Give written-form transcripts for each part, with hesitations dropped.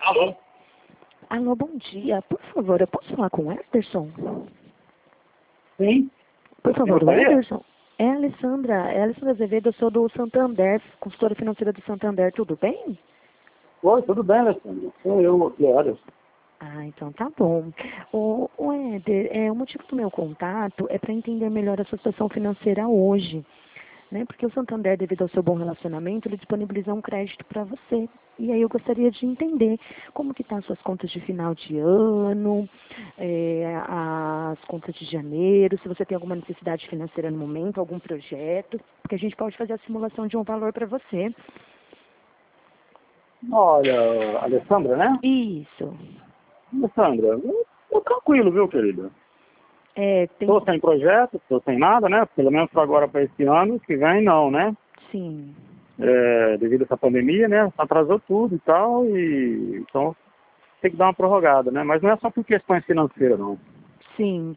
Alô? Alô, bom dia. Por favor, eu posso falar com o Ederson? Sim? Por favor, o gostaria? Ederson. É a Alessandra Azevedo, eu sou do Santander, consultora financeira do Santander, tudo bem? Oi, tudo bem, Alessandro? Sou eu, Ederson. Ah, então tá bom. O Éder, o motivo do meu contato é para entender melhor a sua situação financeira hoje, né? Porque o Santander, devido ao seu bom relacionamento, ele disponibiliza um crédito para você. E aí eu gostaria de entender como que estão as suas contas de final de ano, as contas de janeiro, se você tem alguma necessidade financeira no momento, algum projeto, porque a gente pode fazer a simulação de um valor para você. Olha, Alessandra, né? Isso. Alessandra, eu tô tranquilo, viu, querida? Tem... Tô sem projeto, tô sem nada, né? Pelo menos para agora, para esse ano, que vem não, né? Sim. Devido a essa pandemia, né? Atrasou tudo e tal, e então tem que dar uma prorrogada, né? Mas não é só por questões financeiras, não. Sim.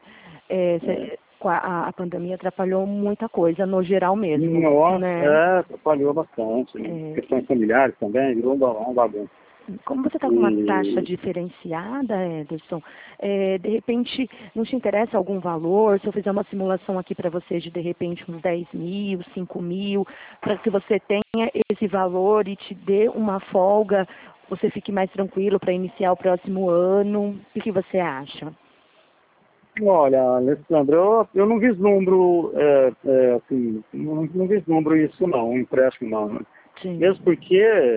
A pandemia atrapalhou muita coisa, no geral mesmo, né? Nossa, atrapalhou bastante. Questões familiares também, virou um bagunça. Como você está com uma taxa diferenciada, Ederson, de repente, não te interessa algum valor? Se eu fizer uma simulação aqui para você de repente, uns 10 mil, 5 mil, para que você tenha esse valor e te dê uma folga, você fique mais tranquilo para iniciar o próximo ano, o que você acha? Olha, Alessandro, eu não vislumbro, assim, não vislumbro isso não, um empréstimo não. Né? Sim. Mesmo porque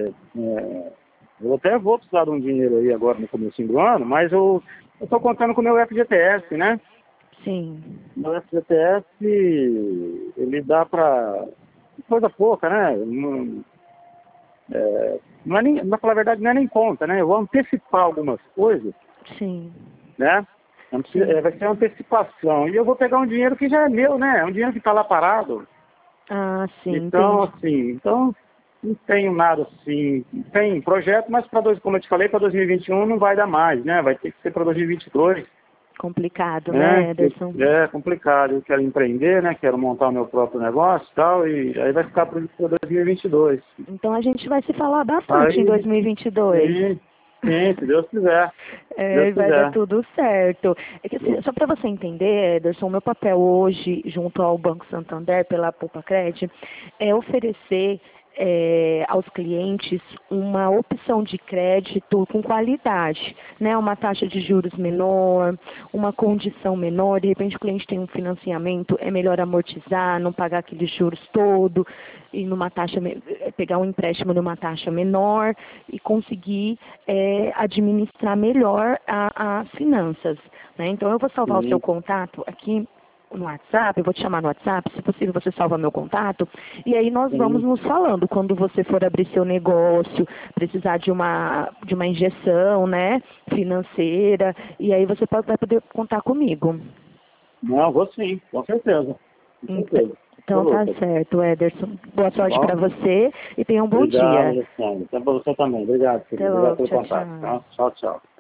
eu até vou precisar de um dinheiro aí agora no começo do ano, mas eu estou contando com o meu FGTS, né? Sim. Meu FGTS, ele dá para coisa pouca, né? Não é nem, na falar a verdade, não é nem conta, né? Eu vou antecipar algumas coisas, Sim. né? Vai ser uma antecipação. E eu vou pegar um dinheiro que já é meu, né? É um dinheiro que está lá parado. Ah, sim, Então, entendi. assim, não tenho nada assim. Tem projeto, mas como eu te falei, para 2021 não vai dar mais, né? Vai ter que ser para 2022. Complicado, Né? né, Ederson? É complicado. Eu quero empreender, né? Quero montar o meu próprio negócio e tal. E aí vai ficar para 2022. Então a gente vai se falar bastante em Aí, 2022. sim, se Deus quiser. Se Deus Vai dar quiser. tudo certo. É que, assim, só para você entender, Ederson, meu papel hoje, junto ao Banco Santander, pela Poupa-Cred, é oferecer aos clientes uma opção de crédito com qualidade, né? Uma taxa de juros menor, uma condição menor, de repente o cliente tem um financiamento, é melhor amortizar, não pagar aqueles juros todo, e pegar um empréstimo numa taxa menor e conseguir administrar melhor as finanças, né? Então eu vou salvar o seu Sim. contato aqui no WhatsApp, eu vou te chamar no WhatsApp, se possível você salva meu contato, e aí nós vamos Sim. nos falando quando você for abrir seu negócio, precisar de uma injeção, né, financeira, e aí você vai poder contar comigo. Não, vou sim, com certeza. Com certeza. Então tá Absoluta. certo, Ederson. Boa Tá sorte bom? para você e tenha um bom Obrigado, dia. Alexandre. Até para você também. Obrigado, Até querido. Obrigado logo, pelo tchau, contato. tchau. Tá? Tchau, tchau.